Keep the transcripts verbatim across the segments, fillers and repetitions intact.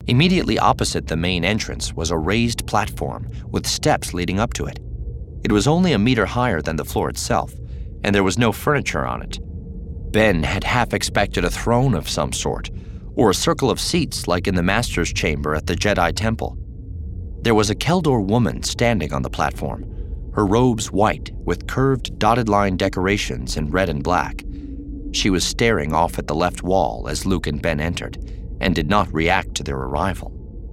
Immediately opposite the main entrance was a raised platform with steps leading up to it. It was only a meter higher than the floor itself, and there was no furniture on it. Ben had half expected a throne of some sort, or a circle of seats like in the Master's Chamber at the Jedi Temple. There was a Keldor woman standing on the platform, her robes white with curved dotted line decorations in red and black. She was staring off at the left wall as Luke and Ben entered, and did not react to their arrival.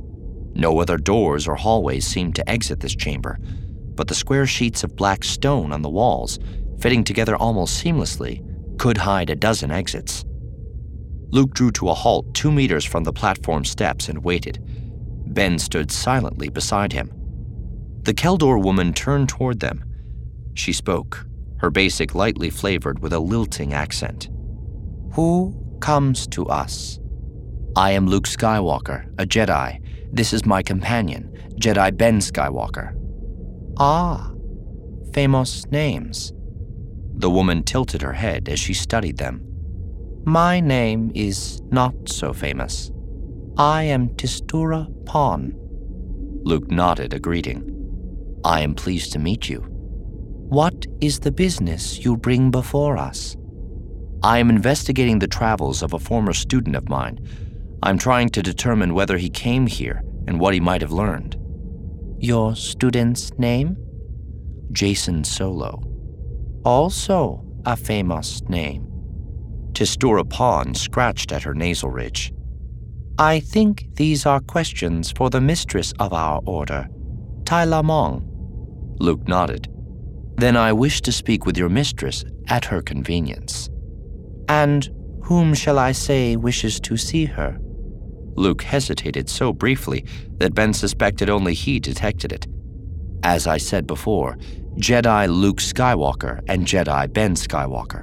No other doors or hallways seemed to exit this chamber, but the square sheets of black stone on the walls, fitting together almost seamlessly, could hide a dozen exits. Luke drew to a halt two meters from the platform steps and waited. Ben stood silently beside him. The Keldor woman turned toward them. She spoke, her basic lightly flavored with a lilting accent. "Who comes to us?" "I am Luke Skywalker, a Jedi. This is my companion, Jedi Ben Skywalker." "Ah, famous names." The woman tilted her head as she studied them. "My name is not so famous. I am Tistura Pon." Luke nodded a greeting. "I am pleased to meet you." "What is the business you bring before us?" "I am investigating the travels of a former student of mine. I'm trying to determine whether he came here and what he might have learned." "Your student's name?" "Jacen Solo." "Also a famous name." Tistura Pon scratched at her nasal ridge. "I think these are questions for the mistress of our order, Tyla Mong." Luke nodded. "Then I wish to speak with your mistress at her convenience." "And whom shall I say wishes to see her?" Luke hesitated so briefly that Ben suspected only he detected it. "As I said before, Jedi Luke Skywalker and Jedi Ben Skywalker."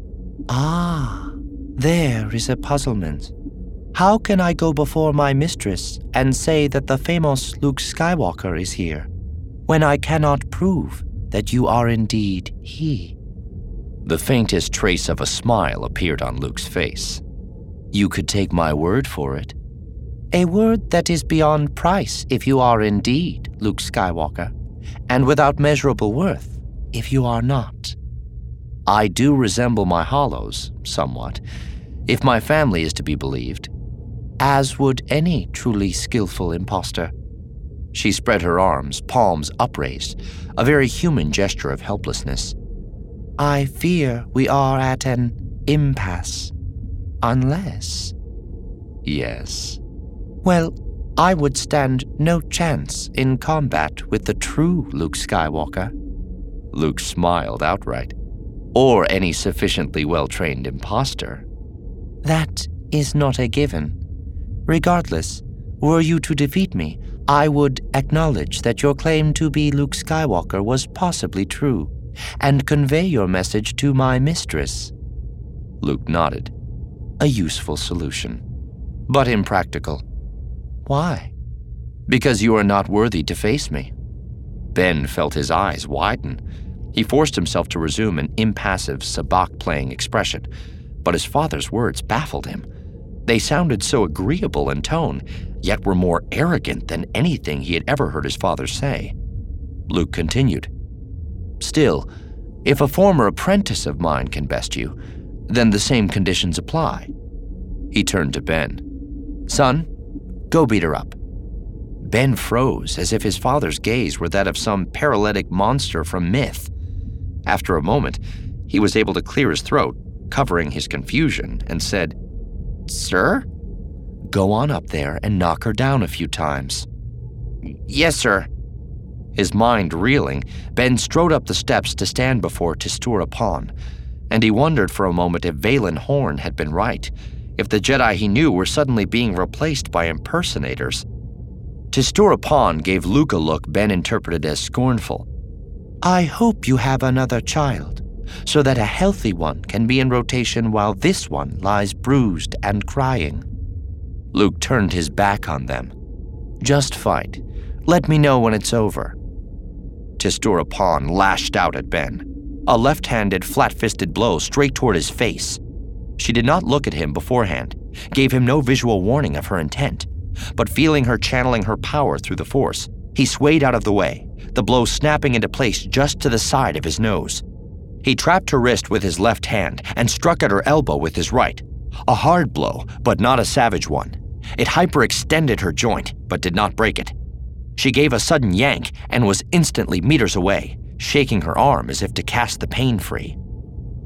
"Ah, there is a puzzlement. How can I go before my mistress and say that the famous Luke Skywalker is here, when I cannot prove that you are indeed he?" The faintest trace of a smile appeared on Luke's face. "You could take my word for it." "A word that is beyond price if you are indeed Luke Skywalker, and without measurable worth if you are not." "I do resemble my hollows, somewhat, if my family is to be believed." "As would any truly skillful impostor." She spread her arms, palms upraised, a very human gesture of helplessness. "I fear we are at an impasse. Unless—" "Yes." "Well, I would stand no chance in combat with the true Luke Skywalker." Luke smiled outright. "Or any sufficiently well-trained impostor." "That is not a given. Regardless, were you to defeat me, I would acknowledge that your claim to be Luke Skywalker was possibly true, and convey your message to my mistress." Luke nodded. A useful solution, but impractical. "Why?" "Because you are not worthy to face me." Ben felt his eyes widen. He forced himself to resume an impassive sabacc-playing expression, but his father's words baffled him. They sounded so agreeable in tone, yet were more arrogant than anything he had ever heard his father say. Luke continued. "Still, if a former apprentice of mine can best you, then the same conditions apply." He turned to Ben. "Son, go beat her up." Ben froze as if his father's gaze were that of some paralytic monster from myth. After a moment, he was able to clear his throat, covering his confusion, and said, "Sir?" "Go on up there and knock her down a few times." "Yes, sir." His mind reeling, Ben strode up the steps to stand before Tistura Pon, and he wondered for a moment if Valen Horn had been right, if the Jedi he knew were suddenly being replaced by impersonators. Tistura Pon gave Luke a look Ben interpreted as scornful. "I hope you have another child, so that a healthy one can be in rotation while this one lies bruised and crying." Luke turned his back on them. "Just fight. Let me know when it's over." Tistura Pon lashed out at Ben, a left-handed, flat-fisted blow straight toward his face. She did not look at him beforehand, gave him no visual warning of her intent, but feeling her channeling her power through the force, he swayed out of the way, the blow snapping into place just to the side of his nose. He trapped her wrist with his left hand and struck at her elbow with his right. A hard blow, but not a savage one. It hyperextended her joint, but did not break it. She gave a sudden yank and was instantly meters away, shaking her arm as if to cast the pain free.